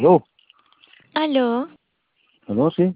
Aló, Aló, aló, sí.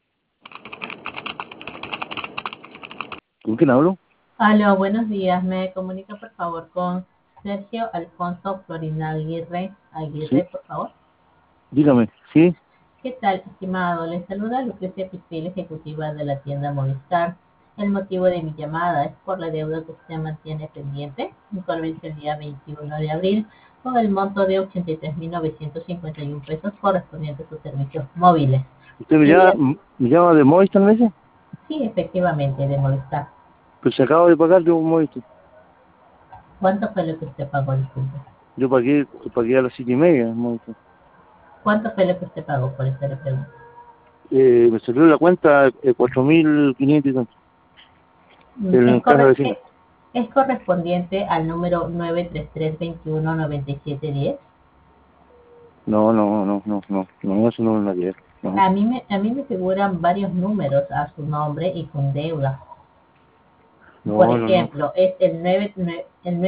¿Con quién hablo? Aló, buenos días. ¿Me comunica por favor con Sergio Alfonso Florina Aguirre? Sí, Aguirre, por favor. dígame, sí. ¿Qué tal, estimado? Le saluda Lucrecia Pispil, ejecutiva de la tienda Movistar. El motivo de mi llamada es por la deuda que usted mantiene pendiente, el cual vence el día 21 de abril, con el monto de 83.951 pesos correspondiente a sus servicios móviles. ¿Usted Quería, me llama de Movistar, me dice? sí, efectivamente, de Movistar. Pues se acaba de pagar de un Movistar. ¿Cuánto fue lo que usted pagó, disculpe? Yo pagué a las 7:30 en Movistar. ¿Cuánto fue lo que usted pagó? Por eso le pregunto. Me salió la cuenta 4.500 y tanto. En Es, casa corre- vecina. es correspondiente al número 933219710. No, no, no, no, no, no, eso no es nadie. No, A mí me figuran varios números a su nombre y con deuda. Por no, no, no. ejemplo, es el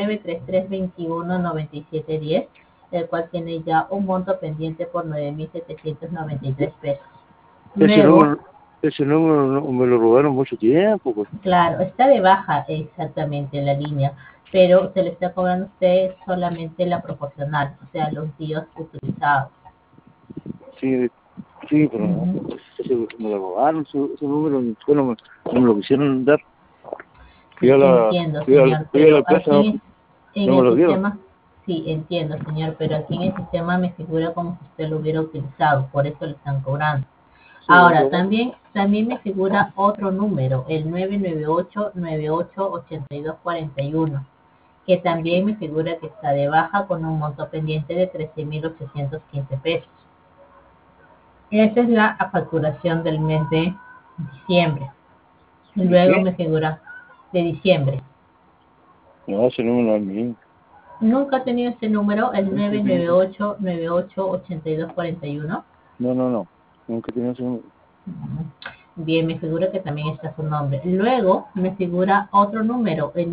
933219710, el cual tiene ya un monto pendiente por 9.793 pesos. Ese Luego, número, ese número me lo robaron mucho tiempo, pues. claro, está de baja exactamente la línea, pero se le está cobrando a usted solamente la proporcional, o sea, los días utilizados. Sí, sí, pero no, Ujú. ese me lo robaron, ese número, y después no me lo quisieron dar. Fui Sí, a la, entiendo, fui a, señor, fui a la pero empresa, aquí no, en no me el lo dieron. sistema, sí, entiendo, señor, pero aquí en el sistema me figura como si usted lo hubiera utilizado, por eso le están cobrando. Sí, en Ahora, todo caso. también me figura otro número, el 998988241, que también me figura que está de baja con un monto pendiente de 13.815 pesos. Esa es la facturación del mes de diciembre. ¿De Luego qué? me figura de diciembre. No, ese número no es mío. Nunca ha tenido ese número, el Nunca he nueve tenido nueve ese- ocho nueve ocho ochenta y dos cuarenta y uno. No, no, no. Nunca he tenido ese número. Bien, me figura que también está su nombre. Luego me figura otro número, el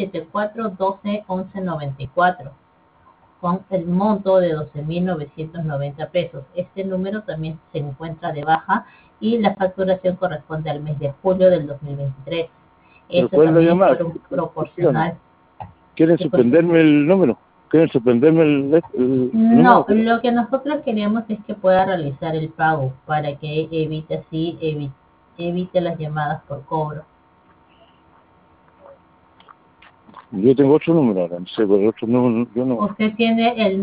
974121194, con el monto de 12.990 pesos. Este número también se encuentra de baja y la facturación corresponde al mes de julio del 2023. Pero Esto ¿cuál es la también es llamada? por un Dígame. proporcional. ¿Quieren Disculpe. suspenderme el número? ¿Quieren suspenderme el número? No, lo que nosotros queremos es que pueda realizar el pago para que evite así, evite las llamadas por cobro. Yo tengo otro número ahora, no sé, pero el otro número yo no. Usted tiene el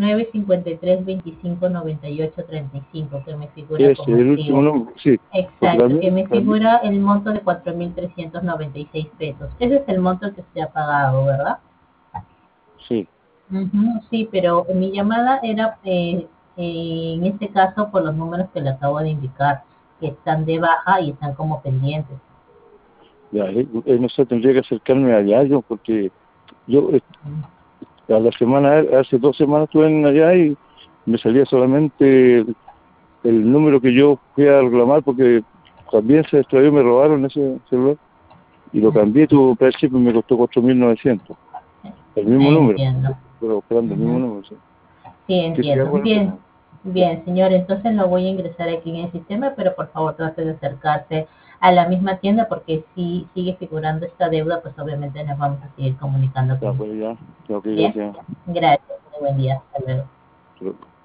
953259835 que me figura Ese, como el último activo. número, sí. Porque Exacto, que me figura el monto de 4.396 pesos. Ese es el monto que usted ha pagado, ¿verdad? sí. Ujú, sí, pero mi llamada era en este caso por los números que le acabo de indicar, que están de baja y están como pendientes. Ya, no sé, tendría que acercarme allá yo, porque yo a la semana, hace 2 semanas estuve allá y me salía solamente el número que yo fui a reclamar, porque también se extravió, me robaron ese celular y lo cambié, tuvo precio y me costó 4.900. El mismo número, Entiendo. pero esperando el mismo Ujú. número, sí. Sí, ¿Qué se entiendo. llama el Bien, número? Ya, bien, señor. Entonces lo voy a ingresar aquí en el sistema, pero por favor trate de acercarse a la misma tienda porque si sigue figurando esta deuda, pues obviamente nos vamos a seguir comunicando con ya, usted. pues ya, ok, Bien, gracias. gracias. Muy buen día. Hasta luego.